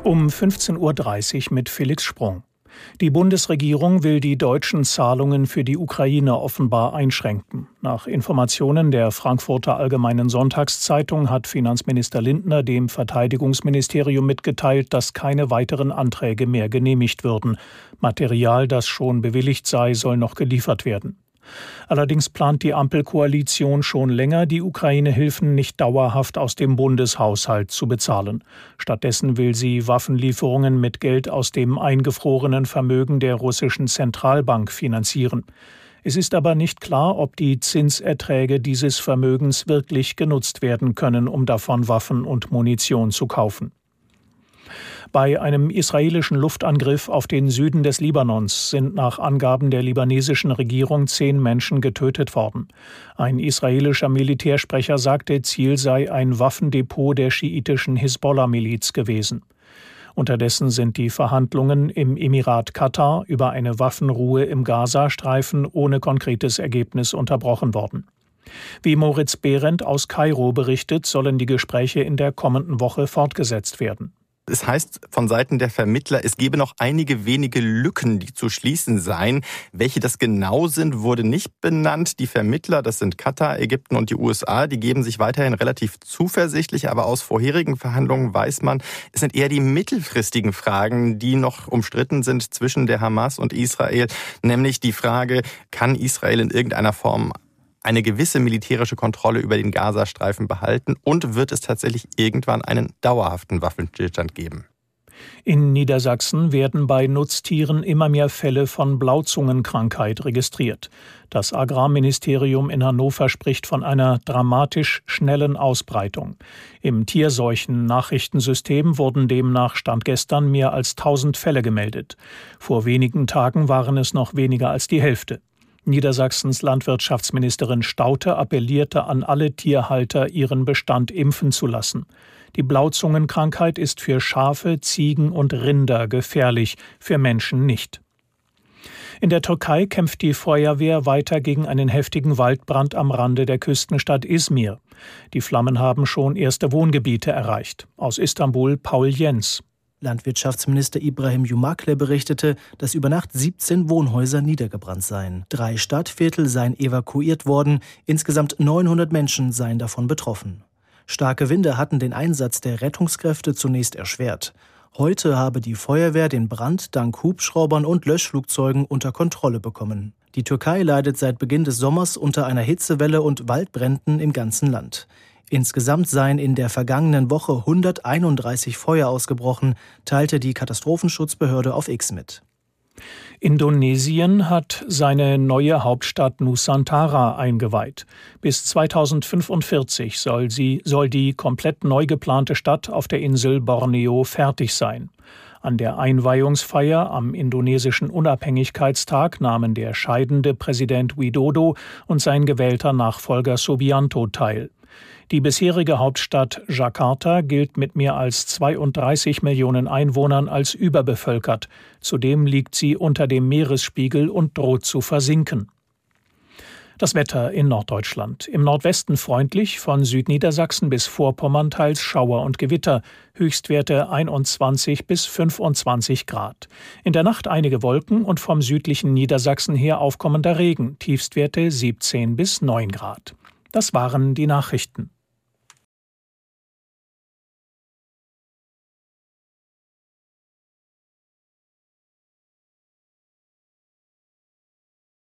Um 15.30 Uhr mit Felix Sprung. Die Bundesregierung will die deutschen Zahlungen für die Ukraine offenbar einschränken. Nach Informationen der Frankfurter Allgemeinen Sonntagszeitung hat Finanzminister Lindner dem Verteidigungsministerium mitgeteilt, dass keine weiteren Anträge mehr genehmigt würden. Material, das schon bewilligt sei, soll noch geliefert werden. Allerdings plant die Ampelkoalition schon länger, die Ukraine-Hilfen nicht dauerhaft aus dem Bundeshaushalt zu bezahlen. Stattdessen will sie Waffenlieferungen mit Geld aus dem eingefrorenen Vermögen der russischen Zentralbank finanzieren. Es ist aber nicht klar, ob die Zinserträge dieses Vermögens wirklich genutzt werden können, um davon Waffen und Munition zu kaufen. Bei einem israelischen Luftangriff auf den Süden des Libanons sind nach Angaben der libanesischen Regierung 10 Menschen getötet worden. Ein israelischer Militärsprecher sagte, Ziel sei ein Waffendepot der schiitischen Hisbollah-Miliz gewesen. Unterdessen sind die Verhandlungen im Emirat Katar über eine Waffenruhe im Gazastreifen ohne konkretes Ergebnis unterbrochen worden. Wie Moritz Behrendt aus Kairo berichtet, sollen die Gespräche in der kommenden Woche fortgesetzt werden. Es heißt von Seiten der Vermittler, es gebe noch einige wenige Lücken, die zu schließen seien. Welche das genau sind, wurde nicht benannt. Die Vermittler, das sind Katar, Ägypten und die USA, die geben sich weiterhin relativ zuversichtlich. Aber aus vorherigen Verhandlungen weiß man, es sind eher die mittelfristigen Fragen, die noch umstritten sind zwischen der Hamas und Israel. Nämlich die Frage, kann Israel in irgendeiner Form eine gewisse militärische Kontrolle über den Gazastreifen behalten und wird es tatsächlich irgendwann einen dauerhaften Waffenstillstand geben? In Niedersachsen werden bei Nutztieren immer mehr Fälle von Blauzungenkrankheit registriert. Das Agrarministerium in Hannover spricht von einer dramatisch schnellen Ausbreitung. Im Tierseuchen-Nachrichtensystem wurden demnach Stand gestern mehr als 1000 Fälle gemeldet. Vor wenigen Tagen waren es noch weniger als die Hälfte. Niedersachsens Landwirtschaftsministerin Staudte appellierte an alle Tierhalter, ihren Bestand impfen zu lassen. Die Blauzungenkrankheit ist für Schafe, Ziegen und Rinder gefährlich, für Menschen nicht. In der Türkei kämpft die Feuerwehr weiter gegen einen heftigen Waldbrand am Rande der Küstenstadt Izmir. Die Flammen haben schon erste Wohngebiete erreicht. Aus Istanbul Paul Jens. Landwirtschaftsminister Ibrahim Yumakle berichtete, dass über Nacht 17 Wohnhäuser niedergebrannt seien. 3 Stadtviertel seien evakuiert worden, insgesamt 900 Menschen seien davon betroffen. Starke Winde hatten den Einsatz der Rettungskräfte zunächst erschwert. Heute habe die Feuerwehr den Brand dank Hubschraubern und Löschflugzeugen unter Kontrolle bekommen. Die Türkei leidet seit Beginn des Sommers unter einer Hitzewelle und Waldbränden im ganzen Land. Insgesamt seien in der vergangenen Woche 131 Feuer ausgebrochen, teilte die Katastrophenschutzbehörde auf X mit. Indonesien hat seine neue Hauptstadt Nusantara eingeweiht. Bis 2045 soll die komplett neu geplante Stadt auf der Insel Borneo fertig sein. An der Einweihungsfeier am indonesischen Unabhängigkeitstag nahmen der scheidende Präsident Widodo und sein gewählter Nachfolger Subianto teil. Die bisherige Hauptstadt Jakarta gilt mit mehr als 32 Millionen Einwohnern als überbevölkert. Zudem liegt sie unter dem Meeresspiegel und droht zu versinken. Das Wetter in Norddeutschland. Im Nordwesten freundlich, von Südniedersachsen bis Vorpommern teils Schauer und Gewitter. Höchstwerte 21 bis 25 Grad. In der Nacht einige Wolken und vom südlichen Niedersachsen her aufkommender Regen. Tiefstwerte 17 bis 9 Grad. Das waren die Nachrichten.